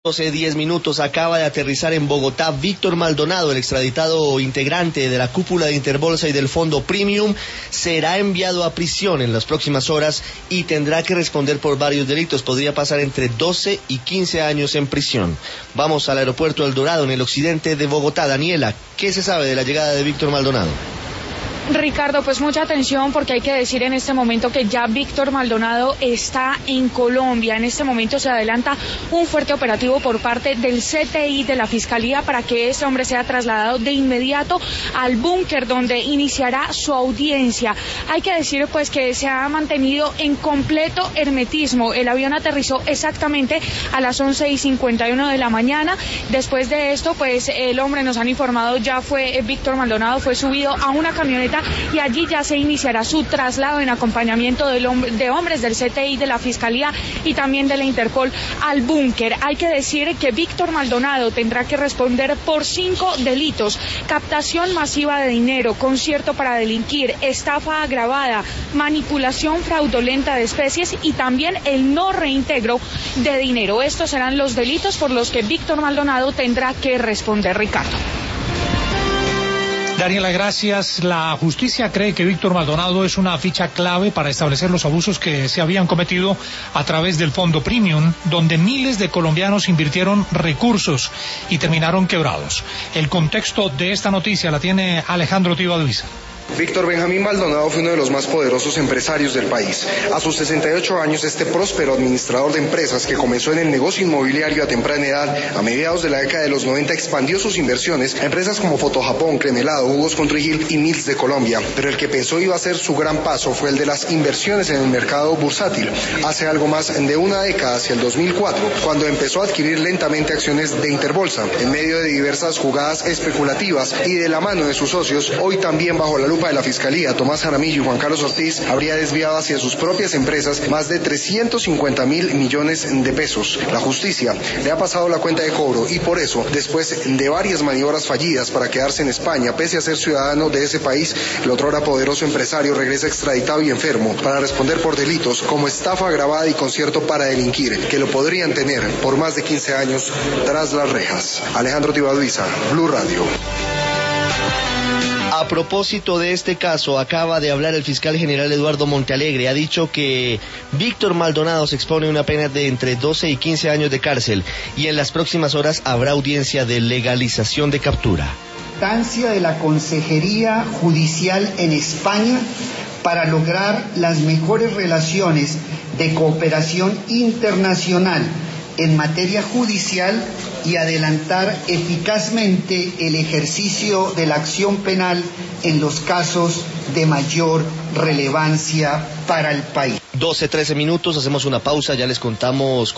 12:10 minutos, acaba de aterrizar en Bogotá Víctor Maldonado, el extraditado integrante de la cúpula de Interbolsa y del Fondo Premium. Será enviado a prisión en las próximas horas y tendrá que responder por varios delitos. Podría pasar entre 12 y 15 años en prisión. Vamos al aeropuerto El Dorado, en el occidente de Bogotá. Daniela, ¿qué se sabe de la llegada de Víctor Maldonado? Ricardo, pues mucha atención porque hay que decir en este momento que ya Víctor Maldonado está en Colombia. En este momento se adelanta un fuerte operativo por parte del CTI de la Fiscalía para que este hombre sea trasladado de inmediato al búnker donde iniciará su audiencia. Hay que decir pues que se ha mantenido en completo hermetismo. El avión aterrizó exactamente a las 11:51 de la mañana. Después de esto, pues el hombre, nos han informado, Víctor Maldonado fue subido a una camioneta y allí ya se iniciará su traslado en acompañamiento de hombres del CTI, de la Fiscalía y también de la Interpol al búnker. Hay que decir que Víctor Maldonado tendrá que responder por 5 delitos: captación masiva de dinero, concierto para delinquir, estafa agravada, manipulación fraudulenta de especies y también el no reintegro de dinero. Estos serán los delitos por los que Víctor Maldonado tendrá que responder, Ricardo. Daniela, gracias. La justicia cree que Víctor Maldonado es una ficha clave para establecer los abusos que se habían cometido a través del Fondo Premium, donde miles de colombianos invirtieron recursos y terminaron quebrados. El contexto de esta noticia la tiene Alejandro Tibaduiza. Víctor Benjamín Maldonado fue uno de los más poderosos empresarios del país. A sus 68 años, este próspero administrador de empresas que comenzó en el negocio inmobiliario a temprana edad, a mediados de la década de los 90, expandió sus inversiones a empresas como Fotojapón, Cremelado, Jugos Contrigil y Mills de Colombia. Pero el que pensó iba a ser su gran paso fue el de las inversiones en el mercado bursátil. Hace algo más de una década, hacia el 2004, cuando empezó a adquirir lentamente acciones de Interbolsa, en medio de diversas jugadas especulativas y de la mano de sus socios, hoy también bajo la lupa de la Fiscalía, Tomás Jaramillo y Juan Carlos Ortiz, habría desviado hacia sus propias empresas más de 350.000 millones de pesos. La justicia le ha pasado la cuenta de cobro y por eso, después de varias maniobras fallidas para quedarse en España, pese a ser ciudadano de ese país, el otrora poderoso empresario regresa extraditado y enfermo para responder por delitos como estafa agravada y concierto para delinquir, que lo podrían tener por más de 15 años tras las rejas. Alejandro Tibaduiza, Blue Radio. A propósito de este caso, acaba de hablar el fiscal general Eduardo Montealegre. Ha dicho que Víctor Maldonado se expone a una pena de entre 12 y 15 años de cárcel y en las próximas horas habrá audiencia de legalización de captura. De la Consejería Judicial en España para lograr las mejores relaciones de cooperación internacional en materia judicial y adelantar eficazmente el ejercicio de la acción penal en los casos de mayor relevancia para el país. 12:13 minutos, hacemos una pausa, ya les contamos